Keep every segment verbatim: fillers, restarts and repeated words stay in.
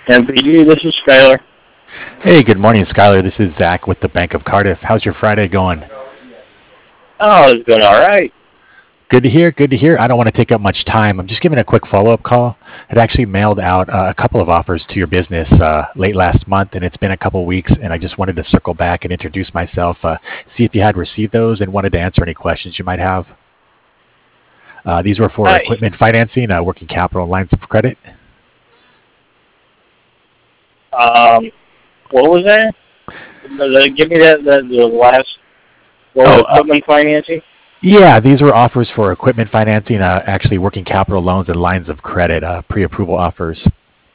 M P G, this is Skylar. Hey, good morning, Skylar. This is Zach with the Bank of Cardiff. How's your Friday going? Oh, it's going all right. Good to hear. Good to hear. I don't want to take up much time. I'm just giving a quick follow-up call. I'd actually mailed out uh, a couple of offers to your business uh, late last month, and it's been a couple weeks, and I just wanted to circle back and introduce myself, uh, see if you had received those, and wanted to answer any questions you might have. Uh, these were for Hi. equipment financing, uh, working capital, and lines of credit. Um, what was that? The- the- Give me that, the, the last, what was Oh, it, uh, equipment financing? Yeah, these were offers for equipment financing, uh, actually working capital loans and lines of credit, uh, pre-approval offers.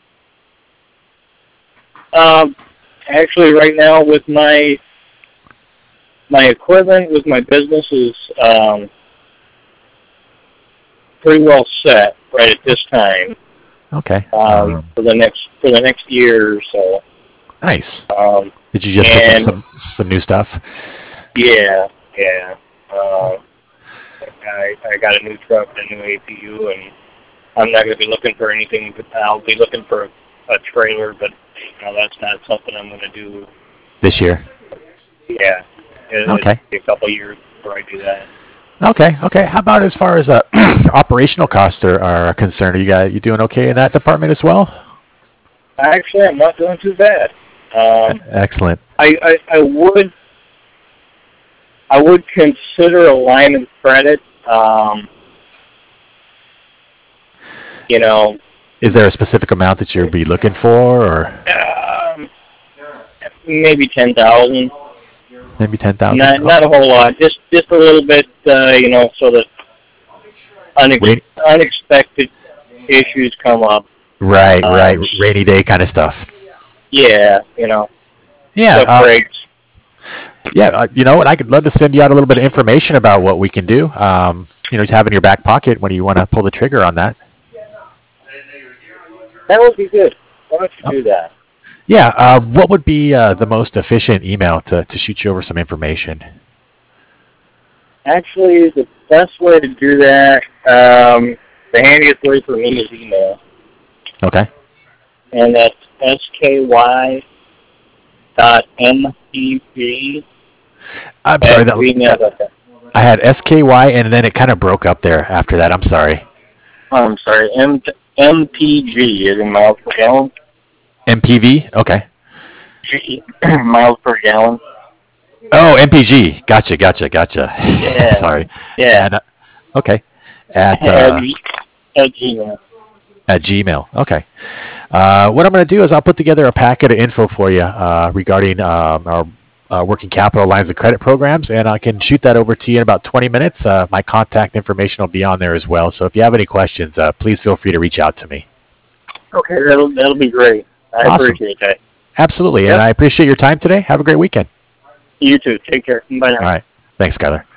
Um, actually, right now with my, my equipment, with my business is, um, pretty well set right at this time, Okay. um, Um, for the next, for the next year or so. nice. Um, Did you just pick up and some some new stuff? yeah, yeah, uh, I, I got a new truck, a new A P U, and I'm not going to be looking for anything, but I'll be looking for a, a trailer, but, you know, that's not something I'm going to do. This year? Yeah, it, it'll Okay. be a couple of years before I do that. Okay. Okay. How about as far as uh, operational costs are, are concerned? Are you guys you doing okay in that department as well? Actually, I'm not doing too bad. E- Um, Excellent. I, I, I would, I would consider a line of credit, um, you know, Is there a specific amount that you'll be looking for, or um, maybe ten thousand. maybe ten thousand? Not, not a whole lot. Just, just a little bit, uh, you know, so that unex- Rain, unexpected issues come up. right. Right. Um, Rainy day kind of stuff. yeah, you know, Yeah. stuff Uh, breaks. yeah. Uh, you know what? I could love to send you out a little bit of information about what we can do. Um, you know, to have in your back pocket when you want to pull the trigger on that. That would be good. Why don't Oh, you do that? yeah. Uh, what would be uh, the most efficient email to, to shoot you over some information? Actually, the best way to do that, um, the handiest way for me is email, Okay. and that's sky dot mpg I'm sorry. at That gmail dot com. I had S K Y and then it kind of broke up there after that. I'm sorry. Oh, I'm sorry, M- mpg is in miles per gallon. M P V. Okay. G- miles per gallon. Oh, M P G. Gotcha. Gotcha. Gotcha. Yeah, Sorry. yeah. At, uh, okay. At At, uh, G- at Gmail. at Gmail. Okay. Uh, what I'm going to do is I'll put together a packet of info for you uh, regarding um, our uh, working capital lines of credit programs, and I can shoot that over to you in about twenty minutes. Uh, my contact information will be on there as well. So if you have any questions, uh, please feel free to reach out to me. Okay, that'll that'll be great. I Awesome. appreciate that. Absolutely. And Yep. I appreciate your time today. Have a great weekend. You too. Take care. Bye now. All right. Thanks, Skylar.